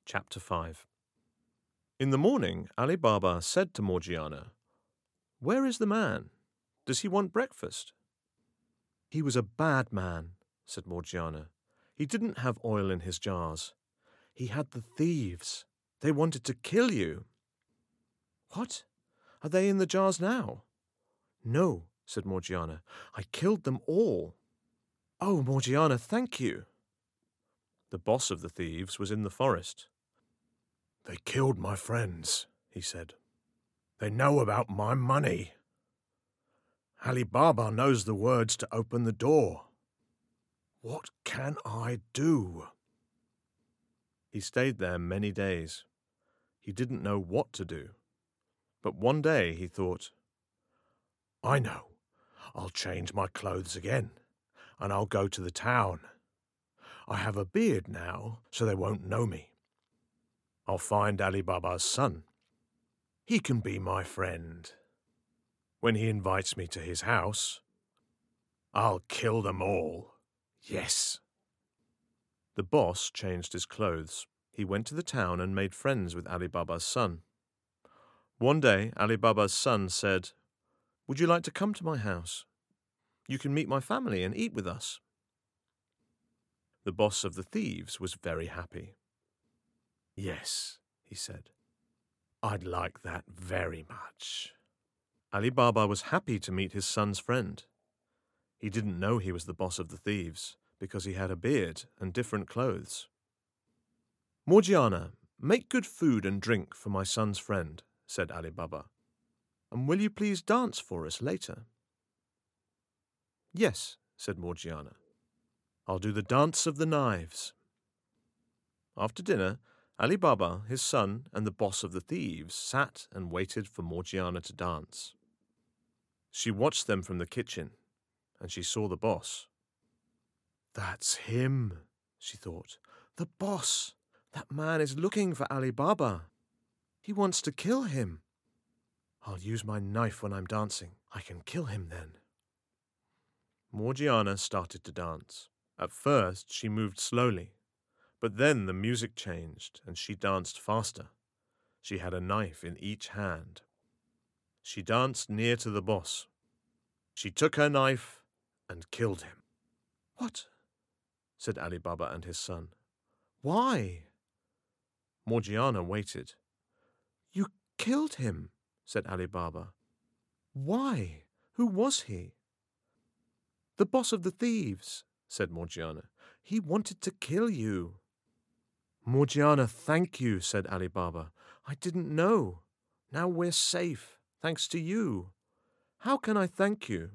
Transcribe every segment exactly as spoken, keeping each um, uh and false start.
Chapter five. In the morning, Ali Baba said to Morgiana, "Where is the man? Does he want breakfast?" "He was a bad man," said Morgiana. "He didn't have oil in his jars. He had the thieves. They wanted to kill you." "What? Are they in the jars now?" "No," said Morgiana. "I killed them all." "Oh, Morgiana, thank you." The boss of the thieves was in the forest. "They killed my friends," he said. "They know about my money. Ali Baba knows the words to open the door. What can I do?" He stayed there many days. He didn't know what to do. But one day he thought, "I know. I'll change my clothes again, and I'll go to the town. I have a beard now, so they won't know me. I'll find Ali Baba's son. He can be my friend. When he invites me to his house, I'll kill them all. Yes." The boss changed his clothes. He went to the town and made friends with Ali Baba's son. One day, Ali Baba's son said, "Would you like to come to my house? You can meet my family and eat with us." The boss of the thieves was very happy. "Yes," he said. "I'd like that very much." Ali Baba was happy to meet his son's friend. He didn't know he was the boss of the thieves, because he had a beard and different clothes. "Morgiana, make good food and drink for my son's friend," said Ali Baba. "And will you please dance for us later?" "Yes," said Morgiana. "I'll do the dance of the knives." After dinner, Ali Baba, his son, and the boss of the thieves sat and waited for Morgiana to dance. She watched them from the kitchen, and she saw the boss. "That's him," she thought. "The boss! That man is looking for Ali Baba. He wants to kill him. I'll use my knife when I'm dancing. I can kill him then." Morgiana started to dance. At first she moved slowly, but then the music changed and she danced faster. She had a knife in each hand. She danced near to the boss. She took her knife and killed him. "What?" said Ali Baba and his son. "Why?" Morgiana waited. "You killed him," said Ali Baba. "Why? Who was he?" "The boss of the thieves," said Morgiana. "He wanted to kill you." "Morgiana, thank you," said Ali Baba. "I didn't know. Now we're safe, thanks to you. How can I thank you?"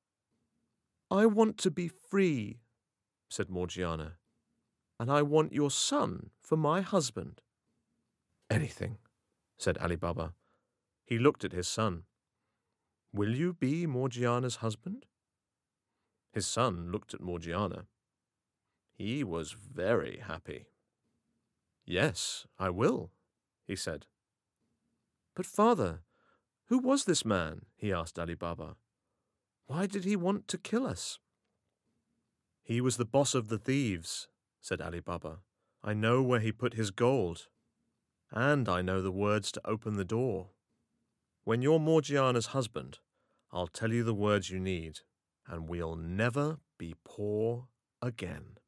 "I want to be free," said Morgiana. "And I want your son for my husband." "Anything," said Ali Baba. He looked at his son. "Will you be Morgiana's husband?" His son looked at Morgiana. He was very happy. "Yes, I will," he said. "But father, who was this man?" he asked Ali Baba. "Why did he want to kill us?" "He was the boss of the thieves," said Ali Baba. "I know where he put his gold, and I know the words to open the door. When you're Morgiana's husband, I'll tell you the words you need, and we'll never be poor again."